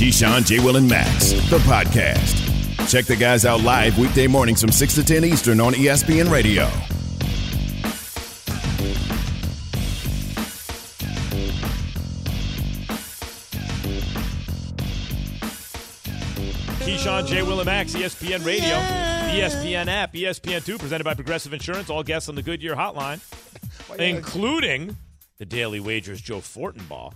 Keyshawn, J. Will, and Max, the podcast. Check the guys out live weekday mornings from 6 to 10 Eastern on ESPN Radio. Keyshawn, J. Will, and Max, ESPN Radio, ESPN app, ESPN2, presented by Progressive Insurance. All guests on the Goodyear Hotline, including the Daily Wagers Joe Fortenbaugh.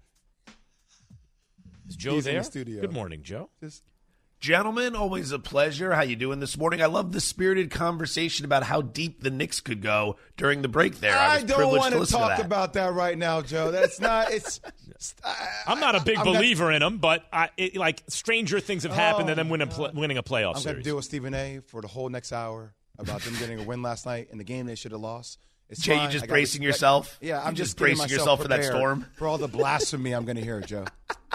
Is Joe there? In the studio. Good morning, Joe. Gentlemen, always a pleasure. How you doing this morning? I love the spirited conversation about how deep the Knicks could go during the break there. I was don't want to talk that. about that right now, Joe. That's not. I'm not a big believer in them, but like stranger things have happened than them winning a playoff I'm series. going to deal with Stephen A. for the whole next hour about them getting a win last night in the game they should have lost. It's Jay, fine. you just bracing yourself? Yeah, I'm just getting bracing myself yourself for that prepared storm? For all the blasphemy I'm going to hear, Joe.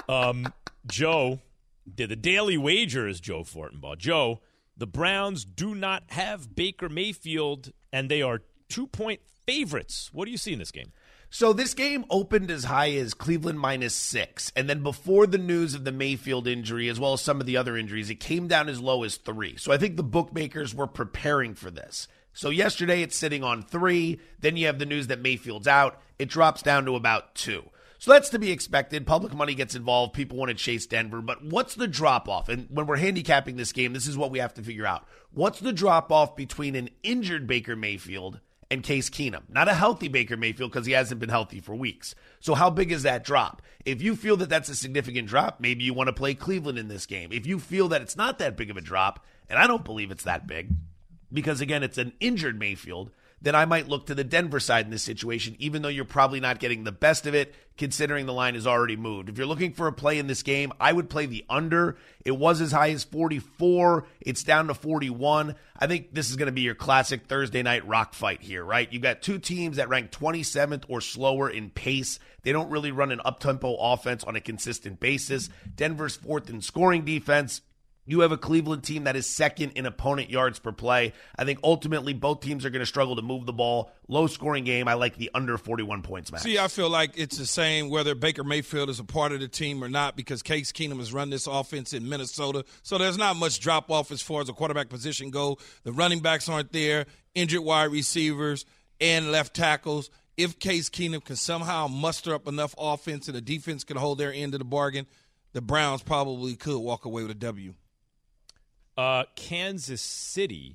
Joe did the Daily Wagers, Joe Fortenbaugh. Joe, the Browns do not have Baker Mayfield, and they are 2-point favorites. What do you see in this game? So this game opened as high as Cleveland -6, and then before the news of the Mayfield injury, as well as some of the other injuries, it came down as low as 3. So I think the bookmakers were preparing for this. So yesterday it's sitting on 3. Then you have the news that Mayfield's out. It drops down to about 2. So that's to be expected. Public money gets involved. People want to chase Denver. But what's the drop-off? And when we're handicapping this game, this is what we have to figure out. What's the drop-off between an injured Baker Mayfield and Case Keenum? Not a healthy Baker Mayfield because he hasn't been healthy for weeks. So how big is that drop? If you feel that that's a significant drop, maybe you want to play Cleveland in this game. If you feel that it's not that big of a drop, and I don't believe it's that big, because, again, it's an injured Mayfield, then I might look to the Denver side in this situation, even though you're probably not getting the best of it, considering the line is already moved. If you're looking for a play in this game, I would play the under. It was as high as 44. It's down to 41. I think this is going to be your classic Thursday night rock fight here, right? You've got two teams that rank 27th or slower in pace. They don't really run an up-tempo offense on a consistent basis. Denver's 4th in scoring defense. You have a Cleveland team that is 2nd in opponent yards per play. I think ultimately both teams are going to struggle to move the ball. Low-scoring game. I like the under 41 points, Max. See, I feel like it's the same whether Baker Mayfield is a part of the team or not, because Case Keenum has run this offense in Minnesota. So there's not much drop-off as far as the quarterback position go. The running backs aren't there, injured wide receivers, and left tackles. If Case Keenum can somehow muster up enough offense and the defense can hold their end of the bargain, the Browns probably could walk away with a W. Kansas City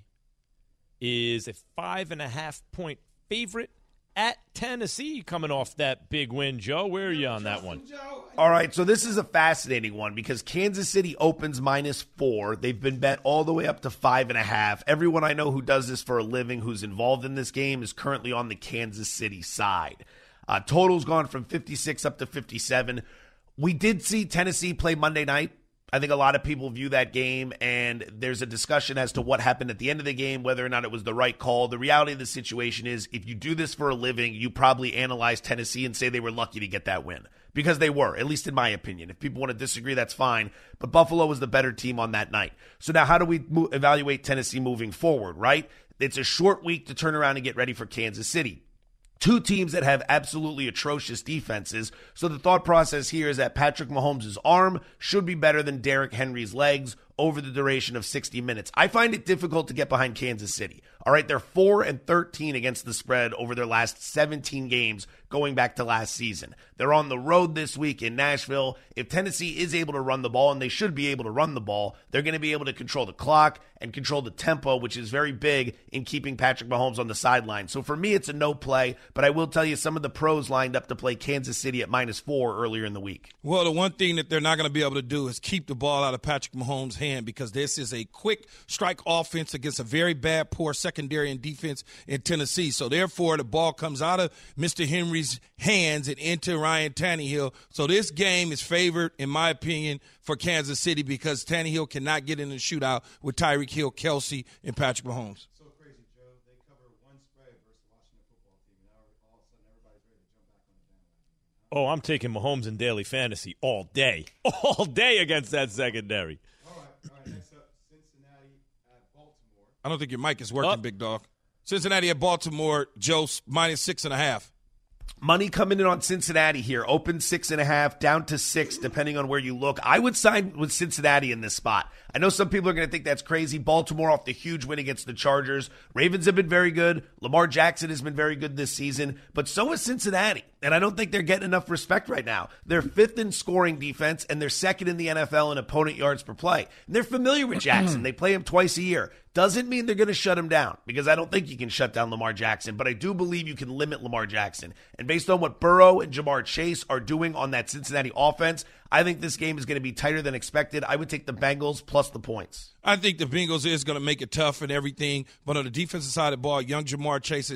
is a 5.5-point favorite at Tennessee coming off that big win. Joe, where are you on that one? All right, so this is a fascinating one because Kansas City opens -4. They've been bet all the way up to 5.5. Everyone I know who does this for a living who's involved in this game is currently on the Kansas City side. Total's gone from 56 up to 57. We did see Tennessee play Monday night. I think a lot of people view that game, and there's a discussion as to what happened at the end of the game, whether or not it was the right call. The reality of the situation is if you do this for a living, you probably analyze Tennessee and say they were lucky to get that win, because they were, at least in my opinion. If people want to disagree, that's fine, but Buffalo was the better team on that night. So now how do we evaluate Tennessee moving forward, right? It's a short week to turn around and get ready for Kansas City. Two teams that have absolutely atrocious defenses. So the thought process here is that Patrick Mahomes' arm should be better than Derrick Henry's legs over the duration of 60 minutes. I find it difficult to get behind Kansas City. All right, they're 4-13 against the spread over their last 17 games going back to last season. They're on the road this week in Nashville. If Tennessee is able to run the ball, and they should be able to run the ball, they're going to be able to control the clock and control the tempo, which is very big in keeping Patrick Mahomes on the sideline. So for me, it's a no play, but I will tell you some of the pros lined up to play Kansas City at -4 earlier in the week. Well, the one thing that they're not going to be able to do is keep the ball out of Patrick Mahomes' hand, because this is a quick strike offense against a very bad, poor secondary and defense in Tennessee. So therefore, the ball comes out of Mr. Henry's hands and into Ryan Tannehill. So this game is favored, in my opinion, for Kansas City, because Tannehill cannot get in the shootout with Tyreek Hill, Kelsey, and Patrick Mahomes. So crazy, Joe. They cover one spread versus the Washington football team, and now all of a sudden everybody's ready to jump back on the bandwagon. Oh, I'm taking Mahomes in daily fantasy all day. All day against that secondary. All right. Next up, Cincinnati at Baltimore. I don't think your mic is working, big dog. Cincinnati at Baltimore, Joe, -6.5. Money coming in on Cincinnati here. Open 6.5, down to 6, depending on where you look. I would side with Cincinnati in this spot. I know some people are going to think that's crazy. Baltimore off the huge win against the Chargers. Ravens have been very good. Lamar Jackson has been very good this season, but so is Cincinnati. And I don't think they're getting enough respect right now. They're 5th in scoring defense, and they're 2nd in the NFL in opponent yards per play. And they're familiar with Jackson. They play him twice a year. Doesn't mean they're going to shut him down, because I don't think you can shut down Lamar Jackson, but I do believe you can limit Lamar Jackson. And based on what Burrow and Jamar Chase are doing on that Cincinnati offense, I think this game is going to be tighter than expected. I would take the Bengals plus the points. I think the Bengals is going to make it tough and everything, but on the defensive side of the ball, young Jamar Chase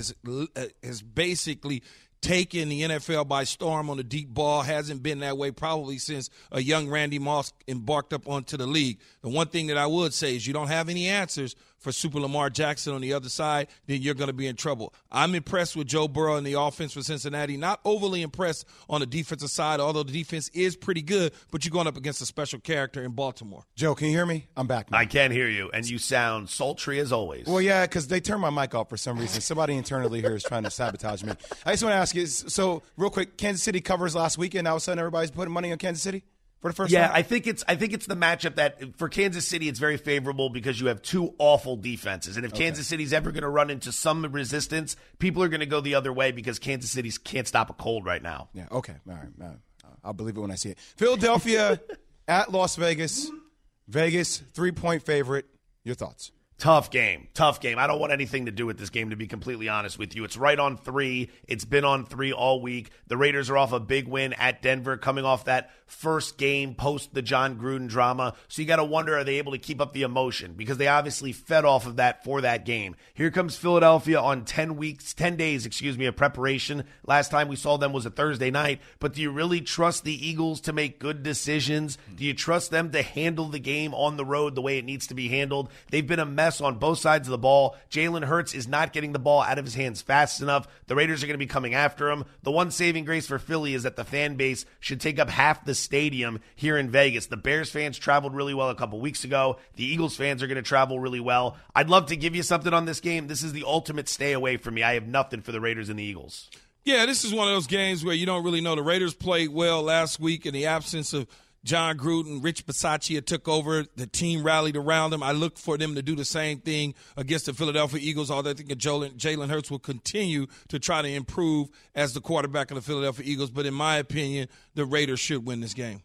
is basically taking the NFL by storm on the deep ball. Hasn't been that way probably since a young Randy Moss embarked up onto the league. The one thing that I would say is you don't have any answers for Super Lamar Jackson on the other side, then you're going to be in trouble. I'm impressed with Joe Burrow and the offense for Cincinnati. Not overly impressed on the defensive side, although the defense is pretty good, but you're going up against a special character in Baltimore. Joe, can you hear me? I'm back now. I can hear you, and you sound sultry as always. Well, yeah, because they turned my mic off for some reason. Somebody internally here is trying to sabotage me. I just want to ask you, so real quick, Kansas City covers last weekend. All of a sudden, everybody's putting money on Kansas City for the first time? Yeah, I think it's the matchup that for Kansas City it's very favorable because you have two awful defenses. And if Kansas City's ever going to run into some resistance, people are going to go the other way because Kansas City can't stop a cold right now. Yeah, okay. All right. I'll believe it when I see it. Philadelphia at Las Vegas. Vegas, 3-point favorite. Your thoughts? Tough game. I don't want anything to do with this game, to be completely honest with you. It's right on 3. It's been on 3 all week. The Raiders are off a big win at Denver, coming off that first game post the John Gruden drama. So you got to wonder, are they able to keep up the emotion? Because they obviously fed off of that for that game. Here comes Philadelphia on 10 days of preparation. Last time we saw them was a Thursday night. But do you really trust the Eagles to make good decisions? Do you trust them to handle the game on the road the way it needs to be handled? They've been a mess on both sides of the ball. Jalen Hurts is not getting the ball out of his hands fast enough. The Raiders are going to be coming after him. The one saving grace for Philly is that the fan base should take up half the stadium here in Vegas. The Bears fans traveled really well a couple weeks ago. The Eagles fans are going to travel really well. I'd love to give you something on this game. This is the ultimate stay away for me. I have nothing for the Raiders and the Eagles. Yeah, this is one of those games where you don't really know. The Raiders played well last week in the absence of John Gruden. Rich Bisaccia took over. The team rallied around him. I look for them to do the same thing against the Philadelphia Eagles, although I think Jalen Hurts will continue to try to improve as the quarterback of the Philadelphia Eagles. But in my opinion, the Raiders should win this game.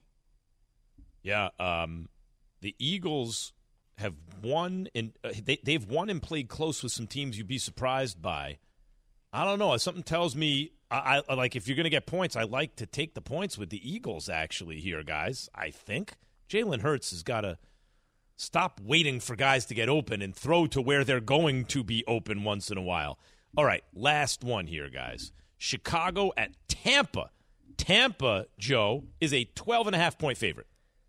Yeah, the Eagles have won, and they've won and played close with some teams you'd be surprised by. I don't know. Something tells me I like if you're going to get points, I like to take the points with the Eagles actually here, guys. I think Jalen Hurts has got to stop waiting for guys to get open and throw to where they're going to be open once in a while. All right, last one here, guys. Chicago at Tampa. Tampa, Joe, is a 12.5-point favorite.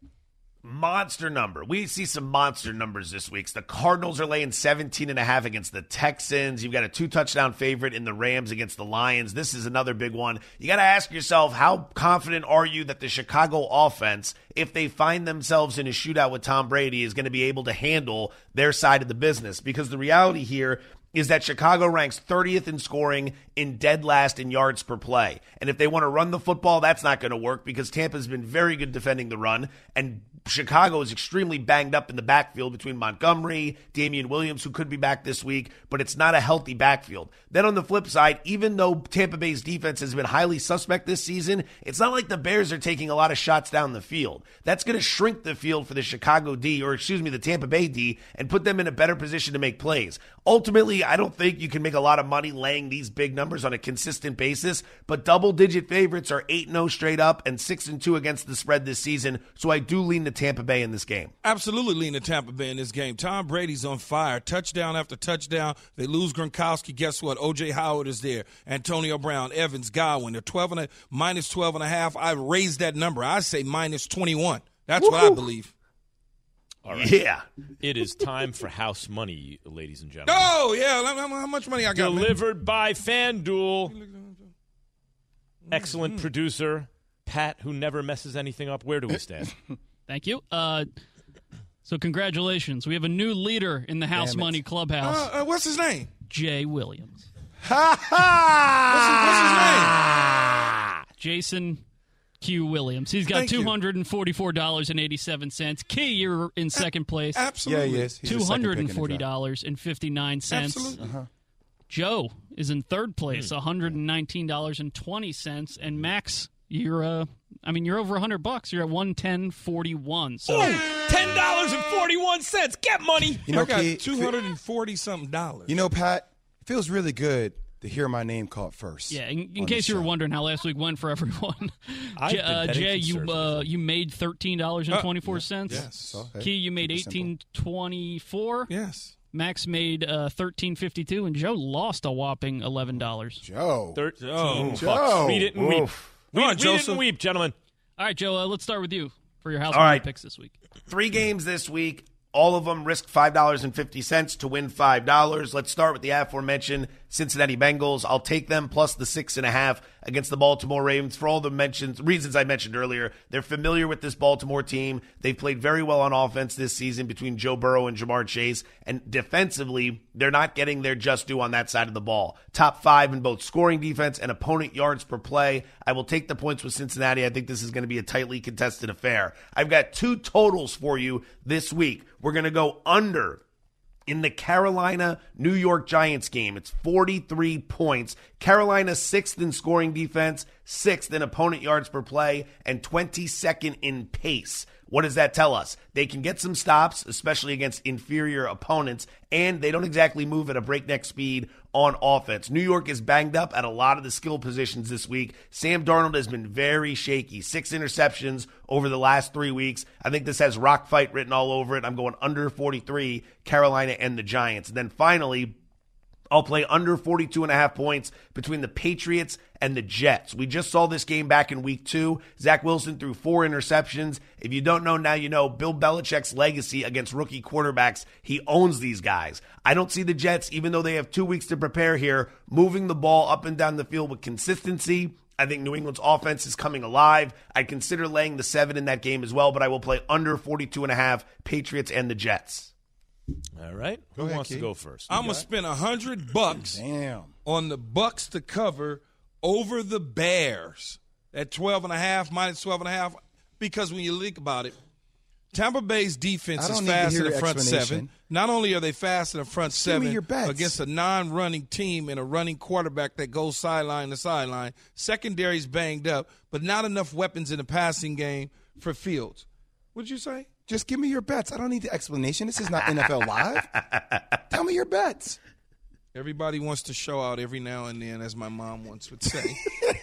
Monster number. We see some monster numbers this week. The Cardinals are laying 17.5 against the Texans. You've got a 2-touchdown favorite in the Rams against the Lions. This is another big one. You got to ask yourself, how confident are you that the Chicago offense, if they find themselves in a shootout with Tom Brady, is going to be able to handle their side of the business? Because the reality here is that Chicago ranks 30th in scoring and dead last in yards per play. And if they want to run the football, that's not going to work because Tampa's been very good defending the run, and Chicago is extremely banged up in the backfield between Montgomery, Damian Williams, who could be back this week, but it's not a healthy backfield. Then on the flip side, even though Tampa Bay's defense has been highly suspect this season, it's not like the Bears are taking a lot of shots down the field. That's going to shrink the field for the the Tampa Bay D, and put them in a better position to make plays. Ultimately, I don't think you can make a lot of money laying these big numbers on a consistent basis, but double-digit favorites are 8-0 straight up and 6-2 against the spread this season, so I do lean to Tampa Bay in this game. Absolutely lean to Tampa Bay in this game. Tom Brady's on fire. Touchdown after touchdown. They lose Gronkowski. Guess what? O.J. Howard is there. Antonio Brown, Evans, Godwin. They're minus 12.5. I raised that number. I say minus 21. That's what I believe. All right. Yeah. It is time for house money, ladies and gentlemen. Oh, yeah. How much money I got? Delivered by FanDuel. Excellent producer, Pat, who never messes anything up. Where do we stand? Thank you. So congratulations. We have a new leader in the House Money Clubhouse. What's his name? Jay Williams. What's his name? Jason Q. Williams. He's got Thank you. $244.87. Key, you're in second place. Absolutely. Yeah, he is. He's the second pick in the draft. $240.59. Absolutely. Joe is in third place, $119.20. And Max, you're over $100. You're at $110.41. So $10.41. Get money. You know, I got Key, $240-something. You know, Pat, it feels really good to hear my name called first. yeah, in on case the you were show. wondering how last week went for everyone, I've been betting Jay, conservatively. you made $13.24. Yes. Okay. Key, you made Keep it simple. $18.24. Yes. Max made $13.52, and Joe lost a whopping $11. Joe. 13 bucks. Joe. Read it and weep. Oof. Come on, Read it Joseph. and weep, gentlemen. All right, Joe, let's start with you for your house All right. picks this week. 3 games this week. All of them risk $5.50 to win $5. Let's start with the aforementioned Cincinnati Bengals. I'll take them plus the 6.5 against the Baltimore Ravens for all the reasons I mentioned earlier. They're familiar with this Baltimore team. They've played very well on offense this season between Joe Burrow and Jamar Chase. And defensively, they're not getting their just due on that side of the ball. Top 5 in both scoring defense and opponent yards per play. I will take the points with Cincinnati. I think this is going to be a tightly contested affair. I've got 2 totals for you this week. We're going to go under in the Carolina-New York Giants game. It's 43 points. Carolina 6th in scoring defense, 6th in opponent yards per play, and 22nd in pace. What does that tell us? They can get some stops, especially against inferior opponents, and they don't exactly move at a breakneck speed on offense. New York is banged up at a lot of the skill positions this week. Sam Darnold has been very shaky. 6 interceptions over the last 3 weeks. I think this has rock fight written all over it. I'm going under 43, Carolina and the Giants. And then finally, I'll play under 42.5 points between the Patriots and the Jets. We just saw this game back in week 2. Zach Wilson threw 4 interceptions. If you don't know, now you know. Bill Belichick's legacy against rookie quarterbacks, he owns these guys. I don't see the Jets, even though they have 2 weeks to prepare here, moving the ball up and down the field with consistency. I think New England's offense is coming alive. I'd consider laying the 7 in that game as well, but I will play under 42.5, Patriots and the Jets. All right. Who ahead, wants to Key. go first? I'm going to spend $100 Damn. on the Bucks to cover over the Bears at 12.5, minus 12.5, because when you think about it, Tampa Bay's defense I is don't need to fast hear in the your front explanation. 7. Not only are they fast in the front Just give me 7 your bets. against a non-running team and a running quarterback that goes sideline to sideline, secondary's banged up, but not enough weapons in the passing game for Fields. What'd you say? Just give me your bets. I don't need the explanation. This is not NFL Live. Tell me your bets. Everybody wants to show out every now and then, as my mom once would say.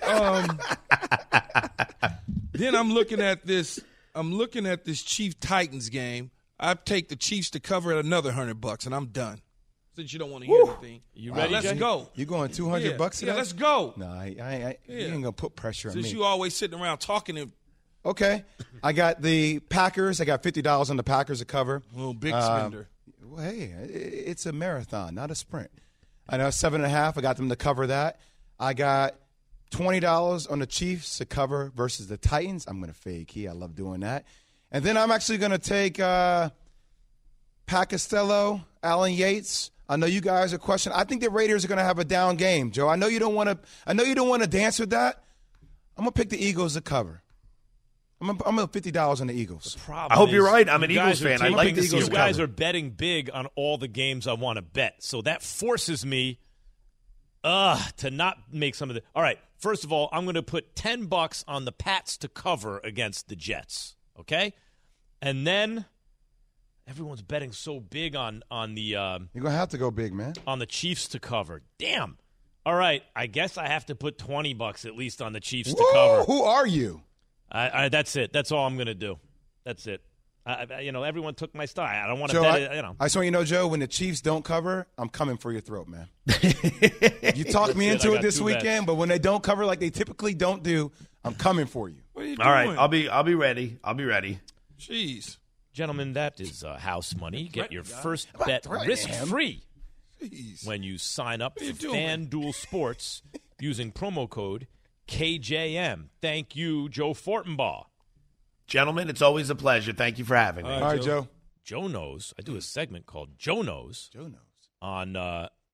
Then I'm looking at this Chiefs Titans game. I take the Chiefs to cover at another $100, and I'm done. Since you don't want to hear anything, You ready, let's Jay? go. You going $200 today? Yeah, let's go. No, you ain't gonna put pressure on Since me. you always sitting around talking and Okay, I got the Packers. I got $50 on the Packers to cover. oh, big spender. Well, hey, it's a marathon, not a sprint. I know 7.5. I got them to cover that. I got $20 on the Chiefs to cover versus the Titans. I'm going to fade Key. I love doing that. And then I'm actually going to take Pat Costello, Alan Yates. I know you guys are questioning. I think the Raiders are going to have a down game, Joe. I know you don't want to dance with that. I'm going to pick the Eagles to cover. I'm going to $50 on the Eagles. Problem I hope you're is, right. I'm an you Eagles guys are fan. I taking- like the You Eagles to guys cover. are betting big on all the games I want to bet, so that forces me to not make some of the. All right, first of all, I'm going to put $10 on the Pats to cover against the Jets. Okay, and then everyone's betting so big on the You're going to have to go big, man. on the Chiefs to cover. Damn. All right, I guess I have to put $20 at least on the Chiefs to cover. Who are you? That's it. That's all I'm going to do. That's it. Everyone took my style. I don't want to Joe, bet I it. just want you to know, Joe, when the Chiefs don't cover, I'm coming for your throat, man. You talked me That's it. I into it got this 2 weekend, bets. but when they don't cover like they typically don't do, I'm coming for you. What are you doing? All right, I'll be ready. I'll be ready. Jeez. Gentlemen, that is house money. Get your first bet risk-free Jeez. when you sign up for you doing? FanDuel Sports using promo code KJM. Thank you, Joe Fortenbaugh. Gentlemen, it's always a pleasure. Thank you for having me. All right, Joe. Joe knows. I do a segment called Joe Knows Joe knows. on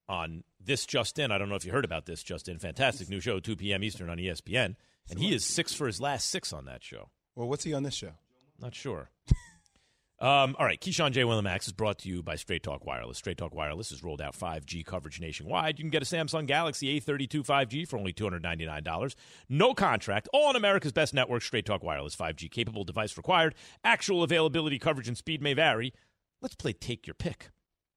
on This Just In. I don't know if you heard about This Just In. Fantastic new show, 2 p.m. Eastern on ESPN. And he is 6 for his last 6 on that show. Well, what's he on this show? Not sure. All right, Keyshawn J. Willimax is brought to you by Straight Talk Wireless. Straight Talk Wireless has rolled out 5G coverage nationwide. You can get a Samsung Galaxy A32 5G for only $299. No contract. All on America's best network, Straight Talk Wireless 5G. Capable device required. Actual availability, coverage, and speed may vary. Let's play Take Your Pick.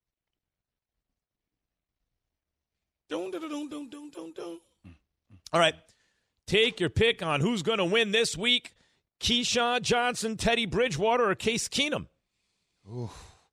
All right. Take your pick on who's going to win this week. Keyshawn Johnson, Teddy Bridgewater, or Case Keenum? Ooh.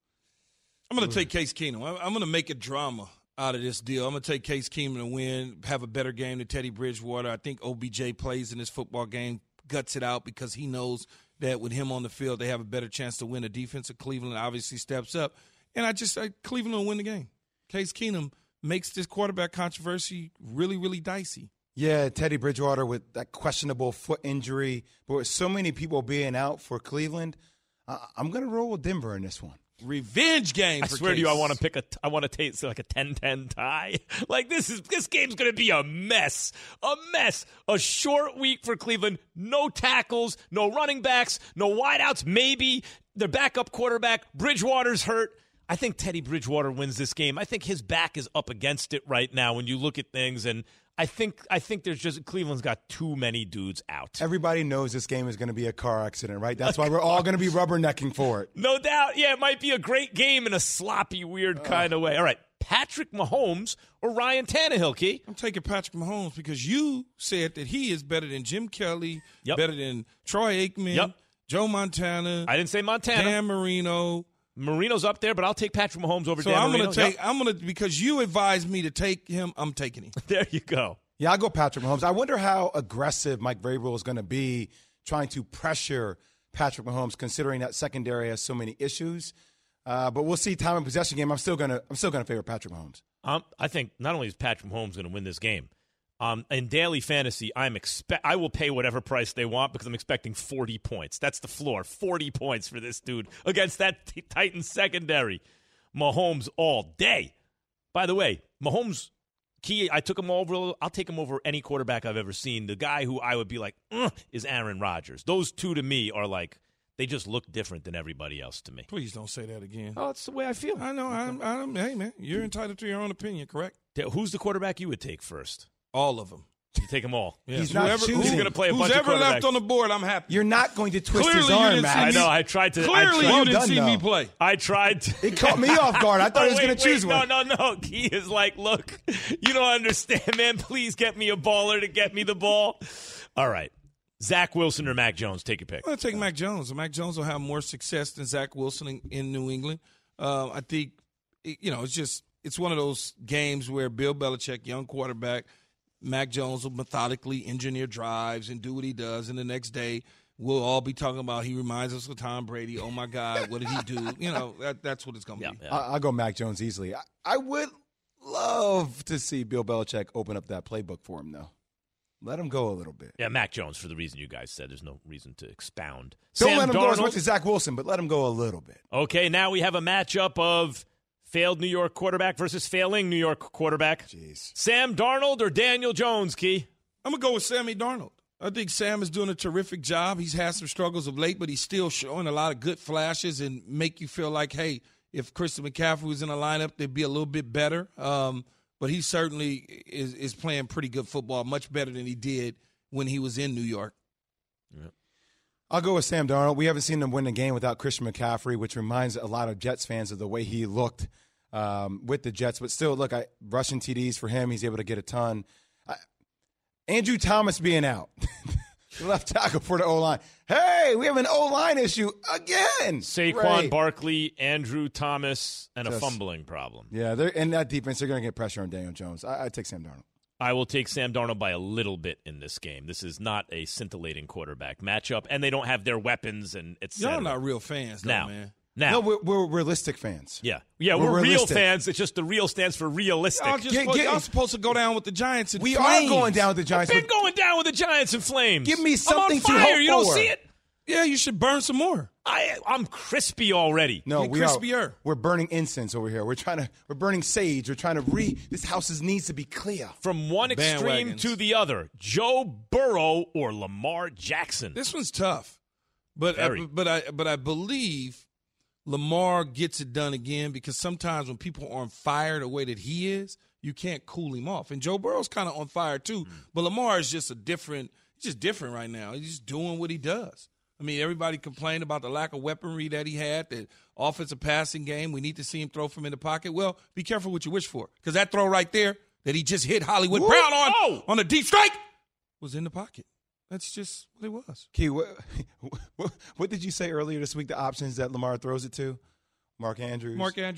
I'm going to take Case Keenum. I'm going to make a drama out of this deal. I'm going to take Case Keenum to win, have a better game than Teddy Bridgewater. I think OBJ plays in this football game, guts it out because he knows that with him on the field, they have a better chance to win. The defense of Cleveland obviously steps up. And Cleveland will win the game. Case Keenum makes this quarterback controversy really, really dicey. Yeah, Teddy Bridgewater with that questionable foot injury, but with so many people being out for Cleveland, I'm going to roll with Denver in this one. Revenge game. I swear to you, I want to take like a 10-10 tie. Like this game's going to be a mess. A mess. A short week for Cleveland. No tackles, no running backs, no wideouts. Maybe their backup quarterback Bridgewater's hurt. I think Teddy Bridgewater wins this game. I think his back is up against it right now when you look at things, and I think there's just Cleveland's got too many dudes out. Everybody knows this game is going to be a car accident, right? That's why we're all going to be rubbernecking for it. No doubt. Yeah, it might be a great game in a sloppy, weird kind of way. All right, Patrick Mahomes or Ryan Tannehill, Key? I'm taking Patrick Mahomes because you said that he is better than Jim Kelly, better than Troy Aikman, Joe Montana. I didn't say Montana. Dan Marino. Marino's up there, but I'll take Patrick Mahomes over Dan Marino. I'm going to, because you advised me to take him, I'm taking him. There you go. Yeah, I'll go Patrick Mahomes. I wonder how aggressive Mike Vrabel is going to be trying to pressure Patrick Mahomes, considering that secondary has so many issues. But we'll see. Time and possession game. I'm still going to favor Patrick Mahomes. I think not only is Patrick Mahomes going to win this game, in daily fantasy, I will pay whatever price they want because I'm expecting 40 points. That's the floor. 40 points for this dude against that Titans secondary. Mahomes all day. By the way, Mahomes, Key, I took him over. I'll take him over any quarterback I've ever seen. The guy who I would be like, is Aaron Rodgers. Those two to me are like, they just look different than everybody else to me. Please don't say that again. Oh, that's the way I feel. I know. Hey, man, you're entitled to your own opinion, correct? Who's the quarterback you would take first? All of them. You take them all. Yeah. He's not choosing. Who's going to play a bunch of Whoever quarterbacks? left on the board, I'm happy. You're not going to twist Clearly his you arm, didn't Max. see I me. know. I tried to. Clearly, Well you didn't done, see though. me play. I tried to. It caught me off guard. I thought he was going to choose one. No. He is like, look, you don't understand, man. Please get me a baller to get me the ball. All right. Zach Wilson or Mac Jones? Take your pick. I'm going to take Mac Jones. Mac Jones will have more success than Zach Wilson in New England. I think, it's one of those games where Bill Belichick, young quarterback, Mac Jones will methodically engineer drives and do what he does, and the next day we'll all be talking about he reminds us of Tom Brady. Oh, my God, what did he do? That's what it's going to be. Yeah. I'll go Mac Jones easily. I would love to see Bill Belichick open up that playbook for him, though. Let him go a little bit. Yeah, Mac Jones, for the reason you guys said. There's no reason to expound. Don't Sam let him Darnold. go as much as Zach Wilson, but let him go a little bit. Okay, now we have a matchup of failed New York quarterback versus failing New York quarterback. Jeez. Sam Darnold or Daniel Jones, Key? I'm going to go with Sammy Darnold. I think Sam is doing a terrific job. He's had some struggles of late, but he's still showing a lot of good flashes and make you feel like, hey, if Christian McCaffrey was in the lineup, they'd be a little bit better. But he certainly is playing pretty good football, much better than he did when he was in New York. Yep. I'll go with Sam Darnold. We haven't seen him win a game without Christian McCaffrey, which reminds a lot of Jets fans of the way he looked with the Jets. But still, look, rushing TDs for him. He's able to get a ton. Andrew Thomas being out. Left tackle for the O-line. Hey, we have an O-line issue again. Saquon Barkley, Andrew Thomas, and a fumbling problem. Yeah, they're in that defense. They're going to get pressure on Daniel Jones. I take Sam Darnold. I will take Sam Darnold by a little bit in this game. This is not a scintillating quarterback matchup, and they don't have their weapons and etc. Y'all not real fans, though, man. Now, no, we're realistic fans. Yeah, we're real fans. It's just the real stands for realistic. Y'all supposed to go down with the Giants in we flames. are going down with the Giants. I've been going down with the Giants in flames. Give me something I'm on fire. to hope You don't for. see it? Yeah, you should burn some more. I'm crispy already. No, Get we crispier. are. We're burning incense over here. We're burning sage. We're trying to this house needs to be clear. From one extreme Bandwagons. to the other, Joe Burrow or Lamar Jackson. This one's tough, but I believe Lamar gets it done again because sometimes when people are on fire the way that he is, you can't cool him off. And Joe Burrow's kind of on fire too, but Lamar is just different right now. He's just doing what he does. I mean, everybody complained about the lack of weaponry that he had, the offensive passing game. We need to see him throw from in the pocket. Well, be careful what you wish for, because that throw right there that he just hit Hollywood Brown on a deep strike was in the pocket. That's just what it was. Key, what did you say earlier this week, the options that Lamar throws it to? Mark Andrews.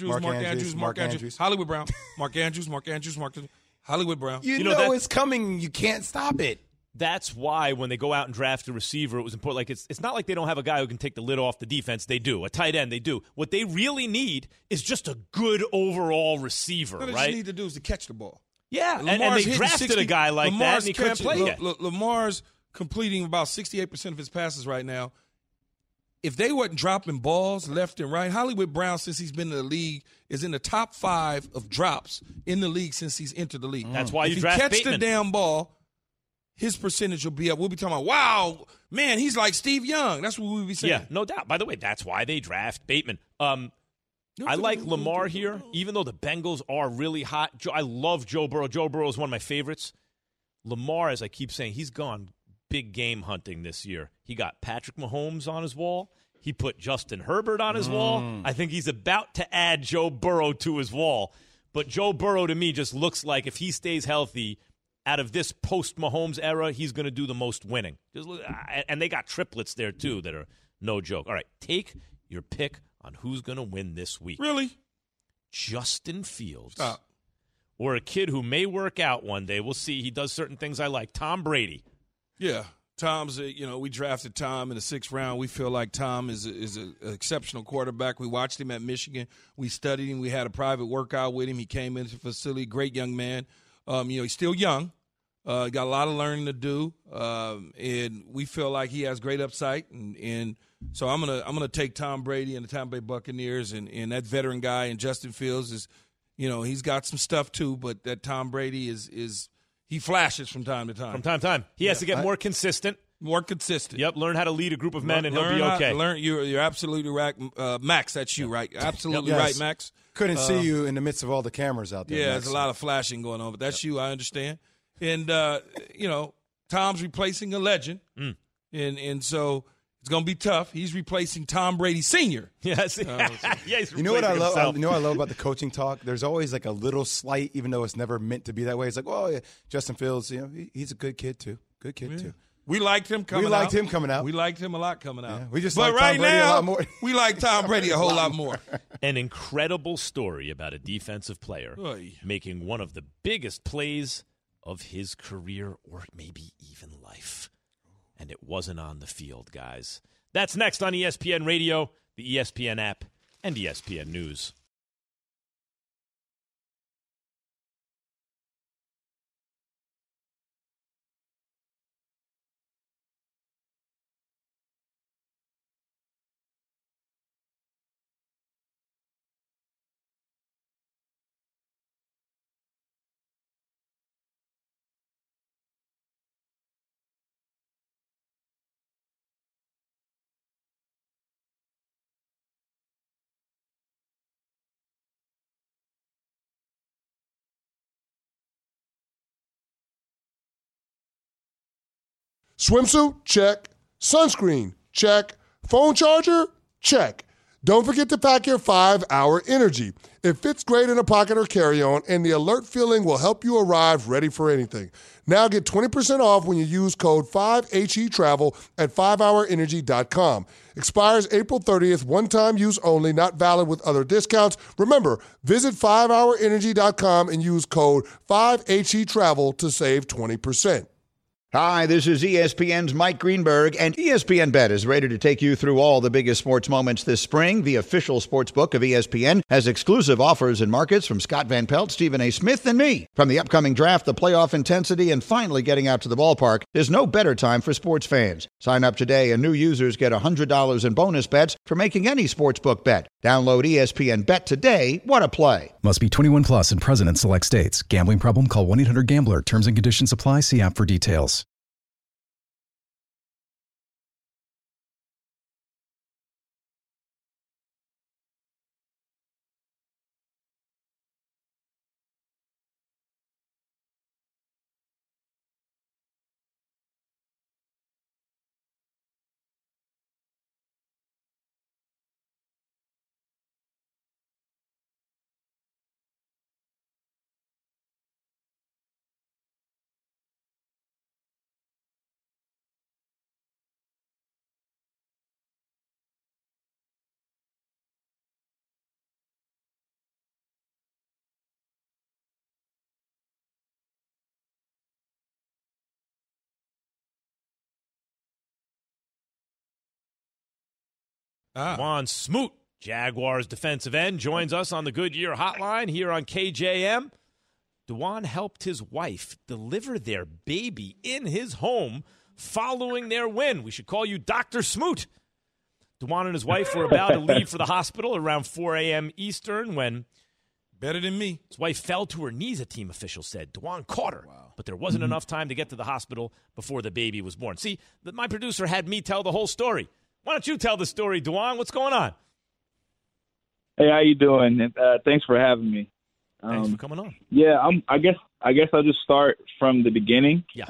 Hollywood Brown. Mark Andrews. Hollywood Brown. You know it's coming. You can't stop it. That's why when they go out and draft a receiver, it was important. Like it's not like they don't have a guy who can take the lid off the defense. They do. A tight end, they do. What they really need is just a good overall receiver, What right? they need to do is to catch the ball. Yeah, and they drafted a guy like that, and he couldn't play yet. Lamar's completing about 68% of his passes right now. If they wasn't dropping balls left and right, Hollywood Brown, since he's been in the league, is in the top 5 of drops in the league since he's entered the league. That's why you if draft he catch Bateman. the damn ball, his percentage will be up. We'll be talking about, wow, man, he's like Steve Young. That's what we'll be saying. Yeah, no doubt. By the way, that's why they draft Bateman. I like Lamar here, even though the Bengals are really hot. I love Joe Burrow. Joe Burrow is one of my favorites. Lamar, as I keep saying, he's gone big game hunting this year. He got Patrick Mahomes on his wall. He put Justin Herbert on his wall. I think he's about to add Joe Burrow to his wall. But Joe Burrow, to me, just looks like if he stays healthy, out of this post-Mahomes era, he's going to do the most winning. And they got triplets there, too, that are no joke. All right, take your pick on who's going to win this week. Really? Justin Fields. Stop. Or a kid who may work out one day. We'll see. He does certain things I like. Tom Brady. Yeah. Tom's, we drafted Tom in the 6th round. We feel like Tom is an exceptional quarterback. We watched him at Michigan. We studied him. We had a private workout with him. He came into the facility. Great young man. He's still young. Got a lot of learning to do. And we feel like he has great upside. And so I'm gonna take Tom Brady and the Tampa Bay Buccaneers and that veteran guy, and Justin Fields is, he's got some stuff too, but that Tom Brady is he flashes from time to time. From time to time. He has to get more consistent. More consistent. Yep, learn how to lead a group of men, and he'll be okay. You're absolutely right. Max, that's you, right? Absolutely right, Max. Couldn't see you in the midst of all the cameras out there. Yeah, Max. there's a lot of flashing going on, but that's you. I understand. And, Tom's replacing a legend, and so it's going to be tough. He's replacing Tom Brady Sr. Yes. He's You know what I love? himself. You know what I love about the coaching talk? There's always like a little slight, even though it's never meant to be that way. It's like, well, yeah, Justin Fields, he's a good kid too. Good kid too. We liked him coming out. We liked him coming out. We liked him a lot coming out. Yeah, we just but like right Tom Brady now, a lot more. we like Tom Brady a whole lot more. An incredible story about a defensive player Oy. making one of the biggest plays of his career or maybe even life. And it wasn't on the field, guys. That's next on ESPN Radio, the ESPN app, and ESPN News. Swimsuit? Check. Sunscreen? Check. Phone charger? Check. Don't forget to pack your 5-Hour Energy. It fits great in a pocket or carry-on, and the alert feeling will help you arrive ready for anything. Now get 20% off when you use code 5HETRAVEL at 5hourenergy.com. Expires April 30th, one-time use only, not valid with other discounts. Remember, visit 5hourenergy.com and use code 5HETRAVEL to save 20%. Hi, this is ESPN's Mike Greenberg, and ESPN Bet is ready to take you through all the biggest sports moments this spring. The official sports book of ESPN has exclusive offers and markets from Scott Van Pelt, Stephen A. Smith, and me. From the upcoming draft, the playoff intensity, and finally getting out to the ballpark, there's no better time for sports fans. Sign up today, and new users get $100 in bonus bets for making any sportsbook bet. Download ESPN Bet today. What a play. Must be 21 plus and present in select states. Gambling problem? Call 1-800-GAMBLER. Terms and conditions apply. See app for details. Juan Smoot, Jaguars defensive end, joins us on the Goodyear Hotline here on KJM. Dewan helped his wife deliver their baby in his home following their win. We should call you Dr. Smoot. Dewan and his wife were about to leave for the hospital around 4 a.m. Eastern when better than me. His wife fell to her knees, a team official said. Dewan caught her, but there wasn't enough time to get to the hospital before the baby was born. See, my producer had me tell the whole story. Why don't you tell the story, Dewan? What's going on? Hey, how you doing? Thanks for having me. Thanks for coming on. Yeah, I guess I'll just start from the beginning. Yeah.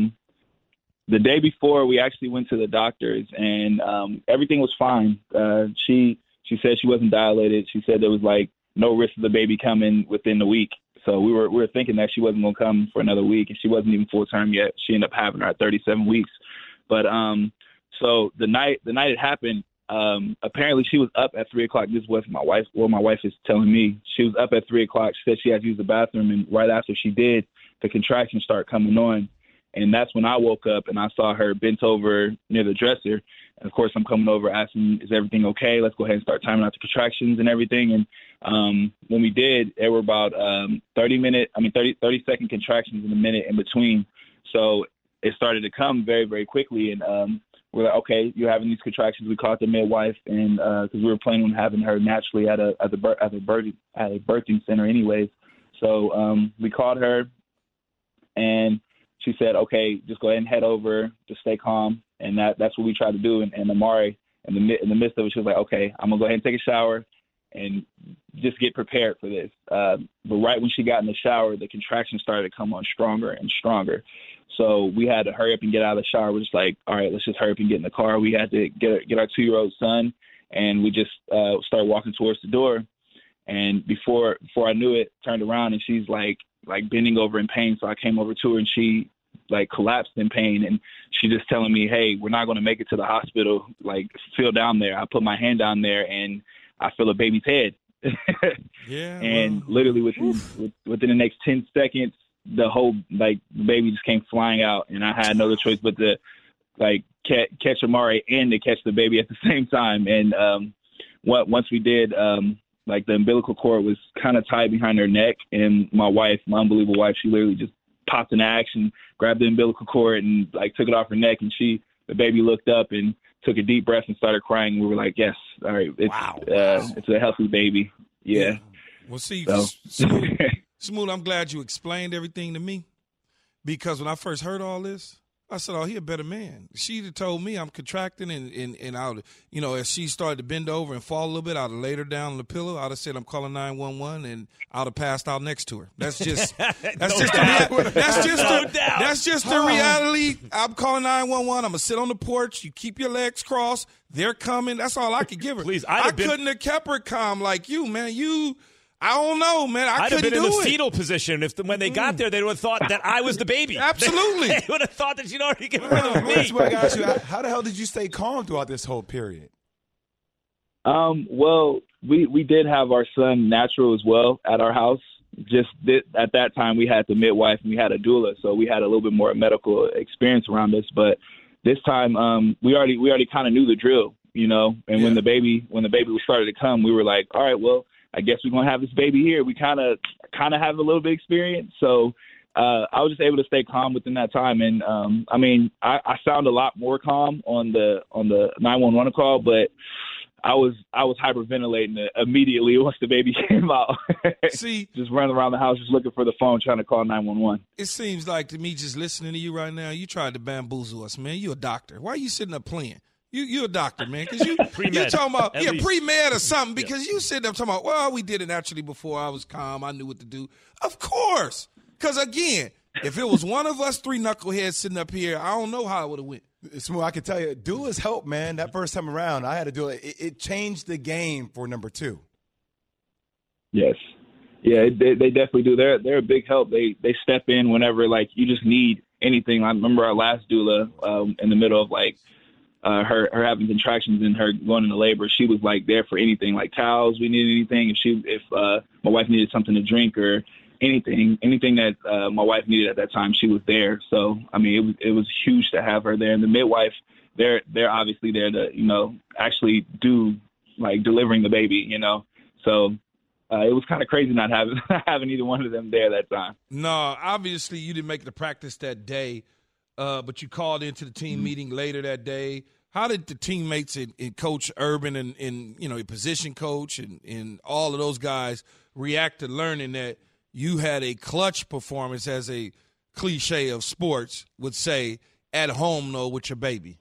The day before, we actually went to the doctors, and everything was fine. She said she wasn't dilated. She said there was like no risk of the baby coming within the week. So we were thinking that she wasn't going to come for another week, and she wasn't even full term yet. She ended up having her at 37 weeks. But so the night it happened, apparently she was up at 3 o'clock. This was my wife. Well, my wife is telling me she was up at 3 o'clock. She said she had to use the bathroom, and right after she did, the contractions started coming on. And that's when I woke up and I saw her bent over near the dresser. And of course, I'm coming over asking, is everything okay? Let's go ahead and start timing out the contractions and everything. And when we did, there were about 30-second contractions in a minute in between. So it started to come very, very quickly. And we're like, okay, you're having these contractions. We called the midwife, and because we were planning on having her naturally at a birthing center anyways. So we called her, and she said, okay, just go ahead and head over, just stay calm. And that's what we tried to do. And Amari, in the midst of it, she was like, okay, I'm going to go ahead and take a shower and just get prepared for this. But right when she got in the shower, the contractions started to come on stronger and stronger. So we had to hurry up and get out of the shower. We're just like, all right, let's just hurry up and get in the car. We had to get our 2-year-old son, and we just started walking towards the door. And before I knew it, turned around, and she's like bending over in pain. So I came over to her, and she like collapsed in pain, and she just telling me, hey, we're not going to make it to the hospital. Like, feel down there. I put my hand down there, and I feel a baby's head. Yeah. And literally within the next 10 seconds, the whole the baby just came flying out, and I had no other choice but to catch Amari and to catch the baby at the same time. And once we did, the umbilical cord was kind of tied behind her neck, and my unbelievable wife, she literally just popped into action, grabbed the umbilical cord, and took it off her neck. And the baby looked up and took a deep breath and started crying. We were like, yes, all right, it's a healthy baby. Yeah. Well, see, so. Smooth, I'm glad you explained everything to me, because when I first heard all this, I said, oh, he a better man. She'd have told me I'm contracting, and I would, as she started to bend over and fall a little bit, I'd have laid her down on the pillow. I'd have said, I'm calling 911, and I'd have passed out next to her. That's just that's just the reality. I'm calling 911. I'm gonna sit on the porch. You keep your legs crossed. They're coming. That's all I could give her. Please, couldn't have kept her calm like you, man. I don't know, man. I'd have been in the fetal position when they got there. They would have thought that I was the baby. Absolutely, they would have thought that you'd already given birth to me. That's what I got you. How the hell did you stay calm throughout this whole period? Well, we did have our son natural as well at our house. at that time we had the midwife and we had a doula, so we had a little bit more medical experience around us. But this time we already kind of knew the drill, you know. And when the baby was started to come, we were like, all right, well, I guess we're gonna have this baby here. We kind of have a little bit of experience, so I was just able to stay calm within that time. And I mean, I sound a lot more calm on the 911 call, but I was hyperventilating immediately once the baby came out. See, just running around the house, just looking for the phone, trying to call 911. It seems like to me, just listening to you right now, you tried to bamboozle us, man. You a doctor. Why are you sitting up playing? You a doctor, man, because you talking about pre-med or something, because you sitting up talking about, well, we did it naturally before. I was calm. I knew what to do. Of course, because again, if it was one of us three knuckleheads sitting up here, I don't know how it would have went. Smooth, I can tell you, doulas help, man. That first time around, I had to do it. It changed the game for number 2. Yes. Yeah, they definitely do. They're a big help. They step in whenever, like, you just need anything. I remember our last doula in the middle of, like, her having contractions and her going into labor. She was, like, there for anything, like towels. We needed anything. If my wife needed something to drink or anything that my wife needed at that time, she was there. So, I mean, it was huge to have her there. And the midwife, they're obviously there to, you know, actually do, like, delivering the baby, you know. So it was kind of crazy not having either one of them there that time. No, obviously you didn't make the practice that day, but you called into the team meeting later that day. How did the teammates and Coach Urban and you know, your position coach and all of those guys react to learning that you had a clutch performance, as a cliche of sports would say, at home, though, with your baby?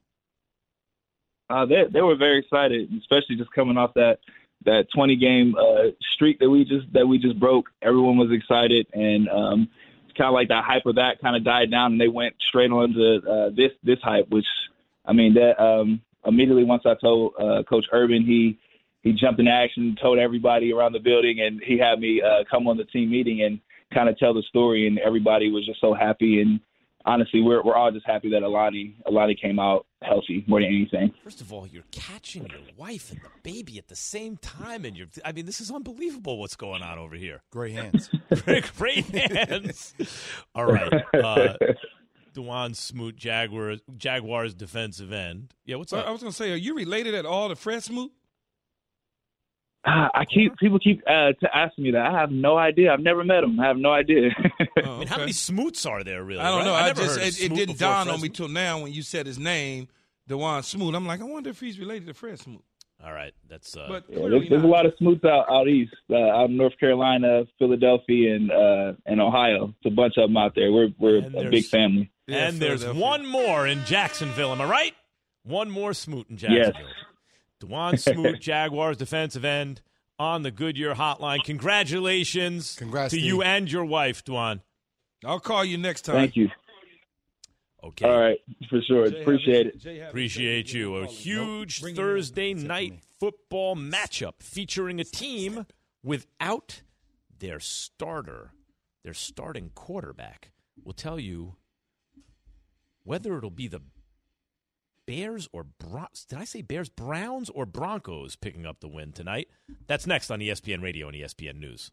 They were very excited, especially just coming off that 20-game streak that we just broke. Everyone was excited, and it's kind of like that hype of that kind of died down, and they went straight on to this hype, which, I mean, that immediately once I told Coach Urban, he jumped in action, told everybody around the building, and he had me come on the team meeting and kind of tell the story, and everybody was just so happy. And honestly, we're all just happy that Alani came out healthy more than anything. First of all, you're catching your wife and the baby at the same time, and I mean, this is unbelievable what's going on over here. Great hands. Great hands. All right. Dawuane Smoot, Jaguars defensive end. Yeah, what's up? I was going to say, are you related at all to Fred Smoot? People keep asking me that. I have no idea. I've never met him. I have no idea. I mean, how many Smoots are there, really? I don't know. Right? It didn't dawn on me till now when you said his name, Dawuane Smoot. I'm like, I wonder if he's related to Fred Smoot. All right, that's. There's a lot of Smoots out east, out in North Carolina, Philadelphia, and Ohio. It's a bunch of them out there. We're a big family. Yeah, and there's one more in Jacksonville. Am I right? One more Smoot in Jacksonville. Yes. Dawuane Smoot, Jaguars defensive end on the Goodyear hotline. Congratulations to you and your wife, Dawuane. I'll call you next time. Thank you. Okay. All right, for sure. Appreciate it. Appreciate you. A huge Thursday night football matchup featuring a team without their starting quarterback. We'll tell you whether it'll be the Bears or did I say Bears, Browns, or Broncos picking up the win tonight? That's next on ESPN Radio and ESPN News.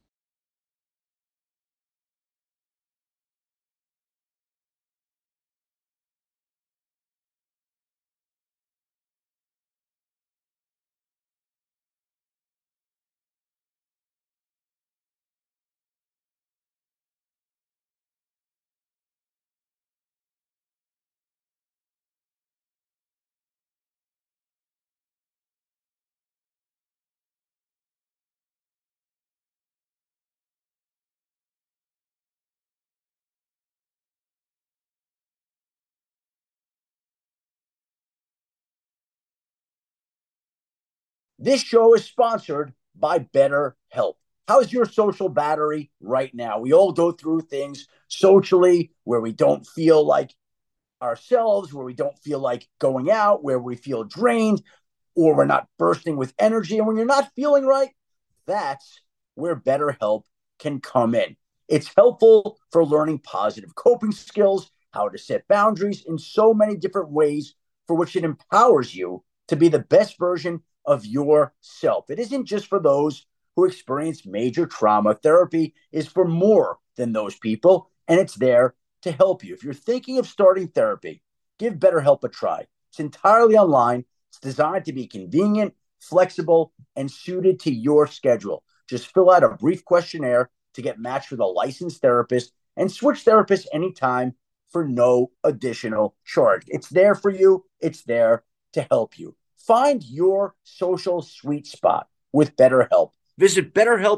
This show is sponsored by BetterHelp. How's your social battery right now? We all go through things socially where we don't feel like ourselves, where we don't feel like going out, where we feel drained, or we're not bursting with energy. And when you're not feeling right, that's where BetterHelp can come in. It's helpful for learning positive coping skills, how to set boundaries in so many different ways, for which it empowers you to be the best version of yourself. It isn't just for those who experience major trauma. Therapy is for more than those people, and it's there to help you. If you're thinking of starting therapy, give BetterHelp a try. It's entirely online. It's designed to be convenient, flexible, and suited to your schedule. Just fill out a brief questionnaire to get matched with a licensed therapist and switch therapists anytime for no additional charge. It's there for you. It's there to help you. Find your social sweet spot with BetterHelp. Visit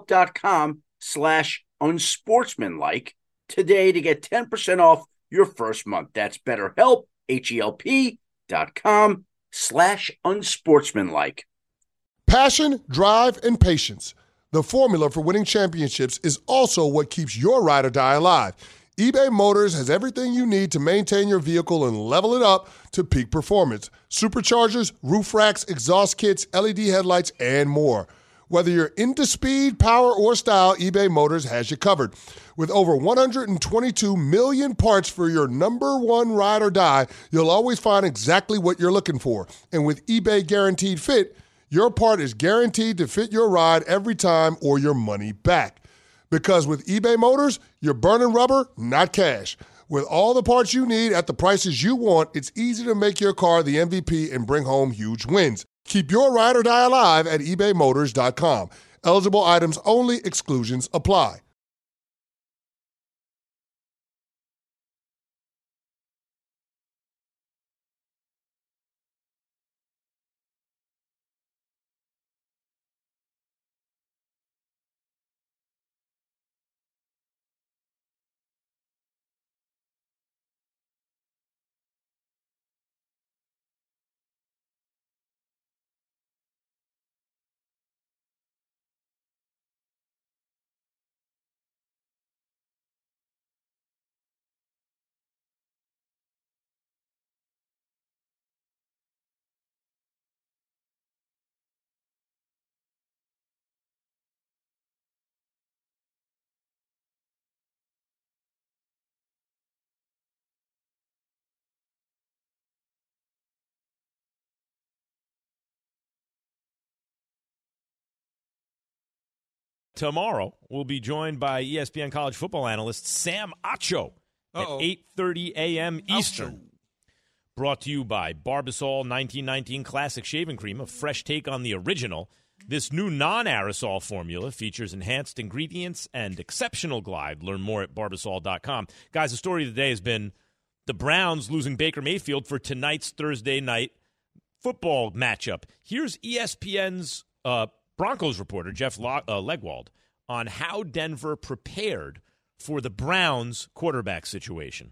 BetterHelp.com/unsportsmanlike today to get 10% off your first month. That's BetterHelp, HELP.com/unsportsmanlike. Passion, drive, and patience. The formula for winning championships is also what keeps your ride or die alive. eBay Motors has everything you need to maintain your vehicle and level it up to peak performance. Superchargers, roof racks, exhaust kits, LED headlights, and more. Whether you're into speed, power, or style, eBay Motors has you covered. With over 122 million parts for your number one ride or die, you'll always find exactly what you're looking for. And with eBay Guaranteed Fit, your part is guaranteed to fit your ride every time or your money back. Because with eBay Motors, you're burning rubber, not cash. With all the parts you need at the prices you want, it's easy to make your car the MVP and bring home huge wins. Keep your ride or die alive at ebaymotors.com. Eligible items only. Exclusions apply. Tomorrow, we'll be joined by ESPN college football analyst Sam Acho at 8:30 a.m. Eastern. Brought to you by Barbasol 1919 Classic Shaving Cream, a fresh take on the original. This new non-aerosol formula features enhanced ingredients and exceptional glide. Learn more at Barbasol.com. Guys, the story of the day has been the Browns losing Baker Mayfield for tonight's Thursday night football matchup. Here's ESPN's Broncos reporter Jeff Legwold on how Denver prepared for the Browns quarterback situation.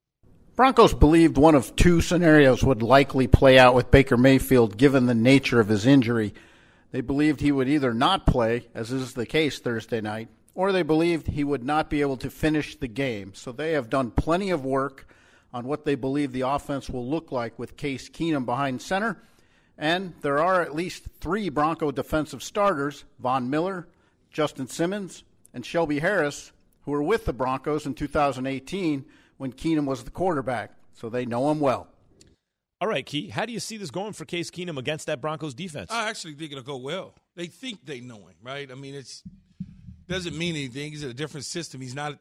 Broncos believed one of two scenarios would likely play out with Baker Mayfield given the nature of his injury. They believed he would either not play, as is the case Thursday night, or they believed he would not be able to finish the game. So they have done plenty of work on what they believe the offense will look like with Case Keenum behind center. And there are at least three Bronco defensive starters, Von Miller, Justin Simmons, and Shelby Harris, who were with the Broncos in 2018 when Keenum was the quarterback. So they know him well. All right, Key, how do you see this going for Case Keenum against that Broncos defense? I actually think it'll go well. They think they know him, right? I mean, it doesn't mean anything. He's in a different system. He's not in the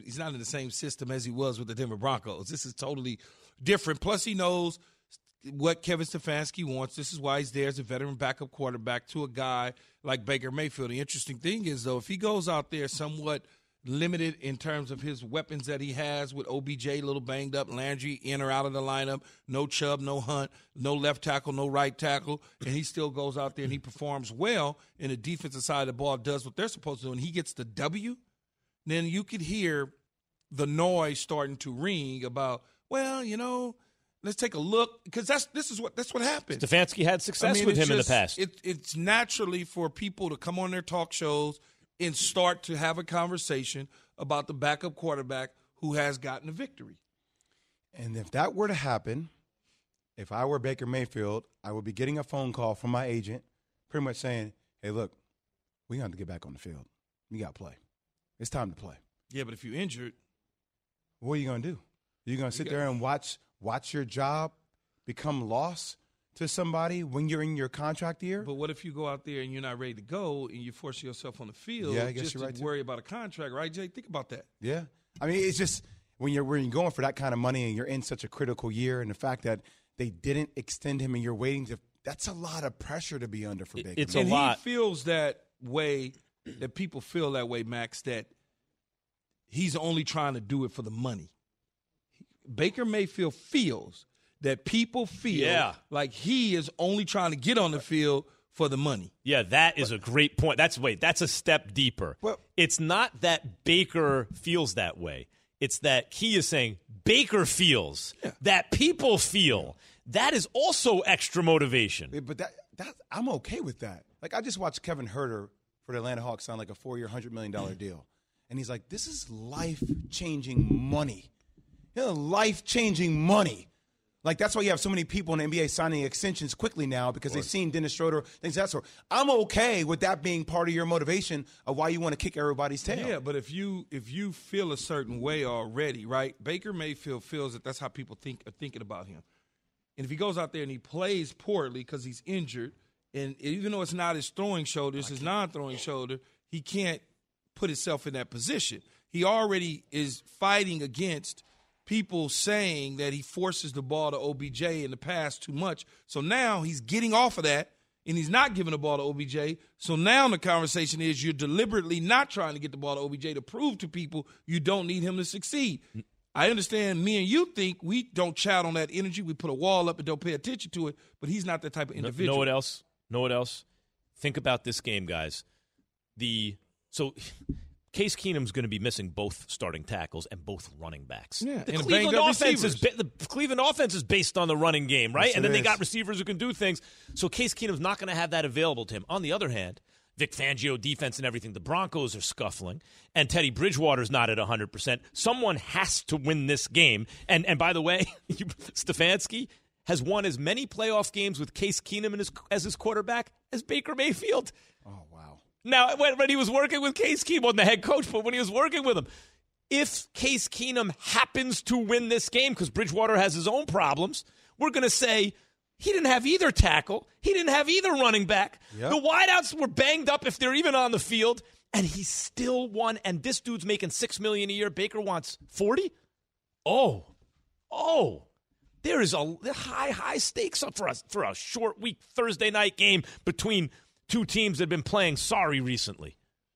same system as he was with the Denver Broncos. This is totally different. Plus, he knows what Kevin Stefanski wants. This is why he's there as a veteran backup quarterback to a guy like Baker Mayfield. The interesting thing is, though, if he goes out there somewhat limited in terms of his weapons that he has with OBJ a little banged up, Landry in or out of the lineup, no Chubb, no Hunt, no left tackle, no right tackle, and he still goes out there and he performs well, and the defensive side of the ball does what they're supposed to do, and he gets the W, then you could hear the noise starting to ring about, well, you know, let's take a look, because that's what happens. Stefanski had success with him in the past. It's naturally for people to come on their talk shows and start to have a conversation about the backup quarterback who has gotten a victory. And if that were to happen, if I were Baker Mayfield, I would be getting a phone call from my agent pretty much saying, hey, look, we got to get back on the field. You got to play. It's time to play. Yeah, but if you're injured. What are you going to do? You're going to sit there and watch your job become lost? to somebody when you're in your contract year. But what if you go out there and you're not ready to go and you force yourself on the field Yeah, I guess just you're right, to too. worry about a contract, right, Jay? Think about that. Yeah. I mean, it's just when you're going for that kind of money and you're in such a critical year, and the fact that they didn't extend him and you're waiting to – that's a lot of pressure to be under for Baker. It's and a lot. He feels that way, that people feel that way, Max, that he's only trying to do it for the money. Baker Mayfield feels that people feel like he is only trying to get on the field for the money. Yeah, that is a great point. That's a step deeper. It's not that Baker feels that way. It's that he is saying Baker feels that people feel. That is also extra motivation. But that I'm okay with that. Like, I just watched Kevin Huerter for the Atlanta Hawks sign like a 4-year, $100 million deal. And he's like, this is life-changing money. Life-changing money. Like, that's why you have so many people in the NBA signing extensions quickly now, because they've seen Dennis Schroeder, things of that sort. I'm okay with that being part of your motivation of why you want to kick everybody's tail. Yeah, but if you feel a certain way already, right? Baker Mayfield feels that that's how people are thinking about him. And if he goes out there and he plays poorly because he's injured, and even though it's not his throwing shoulder, it's his non-throwing shoulder, he can't put himself in that position. He already is fighting against people saying that he forces the ball to OBJ in the past too much. So now he's getting off of that, and he's not giving the ball to OBJ. So now the conversation is you're deliberately not trying to get the ball to OBJ to prove to people you don't need him to succeed. I understand me and you think we don't chat on that energy. We put a wall up and don't pay attention to it, but he's not that type of individual. Know what else? Think about this game, guys. So Case Keenum's going to be missing both starting tackles and both running backs. Yeah, the and Cleveland offense receivers. the Cleveland offense is based on the running game, right? Yes, and then it they got is. receivers who can do things. So Case Keenum's not going to have that available to him. On the other hand, Vic Fangio defense and everything, the Broncos are scuffling, and Teddy Bridgewater's not at 100%. Someone has to win this game. And by the way, Stefanski has won as many playoff games with Case Keenum as his quarterback as Baker Mayfield. Oh, wow. Now, when he was working with Case Keenum, wasn't the head coach, but when he was working with him, if Case Keenum happens to win this game because Bridgewater has his own problems, we're going to say he didn't have either tackle. He didn't have either running back. Yep. The wideouts were banged up if they're even on the field, and he still won. And this dude's making $6 million a year. Baker wants 40. Oh, there is a high stakes up for a short week Thursday night game between two teams that have been playing sorry recently.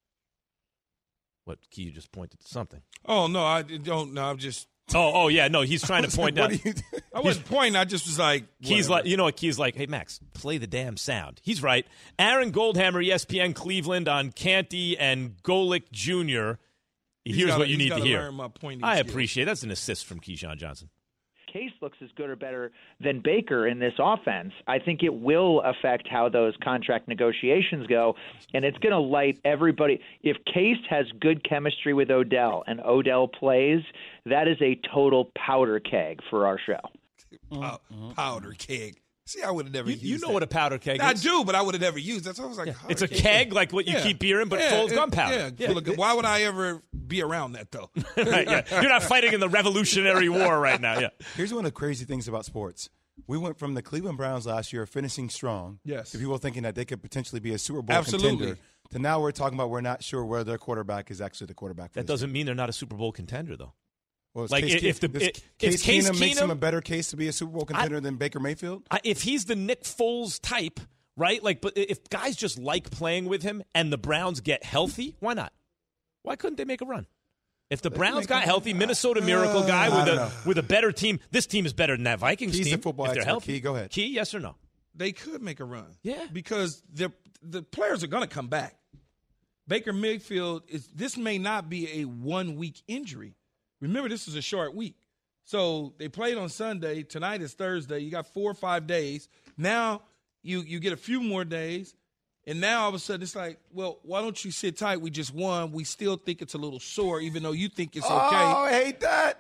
What, Key, you just pointed to something. Oh, no, I don't. No, I'm just. Oh, yeah, no, he's trying to point out. I wasn't pointing. I just was like. Key's whatever. like, you know what? Key's like, hey, Max, play the damn sound. He's right. Aaron Goldhammer, ESPN Cleveland on Canty and Golick Jr. Here's what you need to hear. Learn my pointing I skills. appreciate it. That's an assist from Keyshawn Johnson. Case looks as good or better than Baker in this offense, I think it will affect how those contract negotiations go, and it's going to light everybody. If Case has good chemistry with Odell and Odell plays, that is a total powder keg for our show. Powder keg. See, I would have never used You know that. what a powder keg is? I do, but I would have never used that. So I was like, It's a keg, like what you keep beer in, but full of gunpowder. Yeah. Why would I ever be around that, though? Right, yeah. You're not fighting in the Revolutionary War right now. Yeah. Here's one of the crazy things about sports. We went from the Cleveland Browns last year finishing strong Yes. to people thinking that they could potentially be a Super Bowl Absolutely. contender to now we're talking about we're not sure where their quarterback is actually the quarterback. For That doesn't mean they're not a Super Bowl contender, though. Well, it's like, Case if Case Case Keenum makes him Keenum- a better case to be a Super Bowl contender than Baker Mayfield. If he's the Nick Foles type, right? Like, but if guys just like playing with him and the Browns get healthy, why not? Why couldn't they make a run? If the Browns got healthy, Minnesota Miracle guy with a better team, this team is better than that Vikings He's team. the football if they're expert. healthy. Key, go ahead. Key, yes or no? They could make a run. Yeah. Because the players are going to come back. Baker Mayfield, this may not be a 1 week injury. Remember, this is a short week. So they played on Sunday. Tonight is Thursday. You got 4 or 5 days. Now you get a few more days. And now all of a sudden it's like, well, why don't you sit tight? We just won. We still think it's a little sore, even though you think it's okay. Oh, I hate that.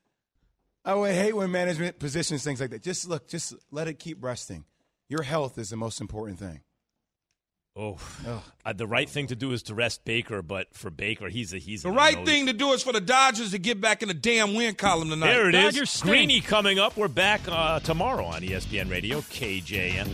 I would hate when management positions things like that. Just let it keep resting. Your health is the most important thing. The right thing to do is to rest Baker, but for Baker, he's the right thing to do is for the Dodgers to get back in the damn win column tonight. There it is. Dodgers Greeny coming up. We're back tomorrow on ESPN Radio, KJM.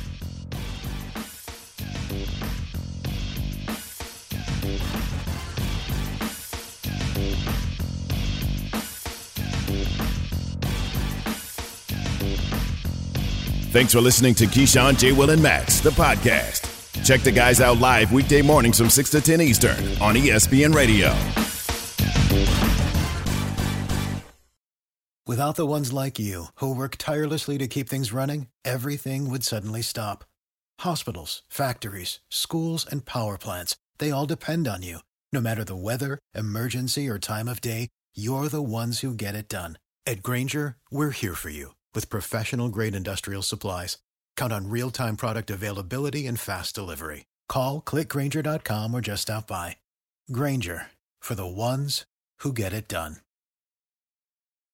Thanks for listening to Keyshawn, J. Will, and Max, the podcast. Check the guys out live weekday mornings from 6 to 10 Eastern on ESPN Radio. Without the ones like you, who work tirelessly to keep things running, everything would suddenly stop. Hospitals, factories, schools, and power plants, they all depend on you. No matter the weather, emergency, or time of day, you're the ones who get it done. At Grainger, we're here for you with professional-grade industrial supplies. Count on real-time product availability and fast delivery. Call, click Grainger.com, or just stop by. Grainger, for the ones who get it done.